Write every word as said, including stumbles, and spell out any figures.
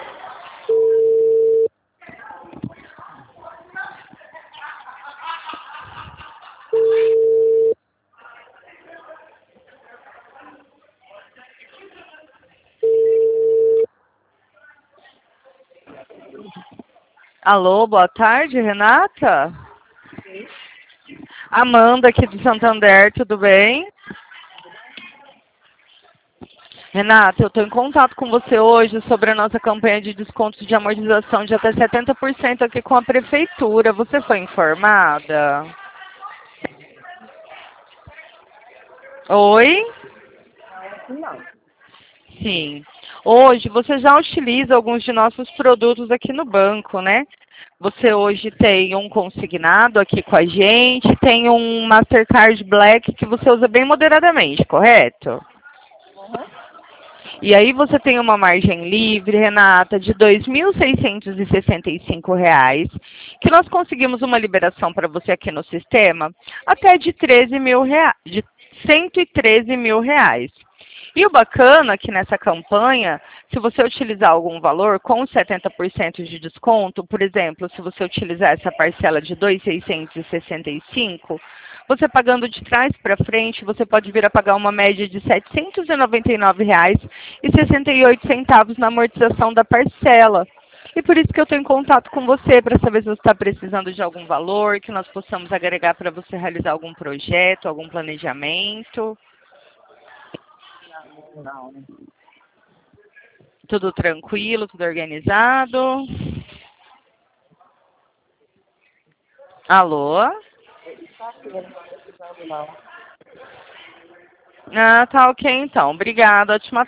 Alô, boa tarde, Renata? Sim. Amanda aqui do Santander, tudo bem? Renata, eu estou em contato com você hoje sobre a nossa campanha de descontos de amortização de até setenta por cento aqui com a prefeitura. Você foi informada? Oi? Não. Sim. Hoje você já utiliza alguns de nossos produtos aqui no banco, né? Você hoje tem um consignado aqui com a gente, tem um Mastercard Black que você usa bem moderadamente, correto? Uhum. E aí você tem uma margem livre, Renata, de dois mil seiscentos e sessenta e cinco reais, que nós conseguimos uma liberação para você aqui no sistema até de treze mil reais, de cento e treze mil reais. E o bacana é que nessa campanha, se você utilizar algum valor com setenta por cento de desconto, por exemplo, se você utilizar essa parcela de dois mil seiscentos e sessenta e cinco, você pagando de trás para frente, você pode vir a pagar uma média de setecentos e noventa e nove reais e sessenta e oito centavos na amortização da parcela. E por isso que eu estou em contato com você, para saber se você está precisando de algum valor, que nós possamos agregar para você realizar algum projeto, algum planejamento. Não. Tudo tranquilo, tudo organizado? Alô? Não. Ah, tá ok então. Obrigada. Ótima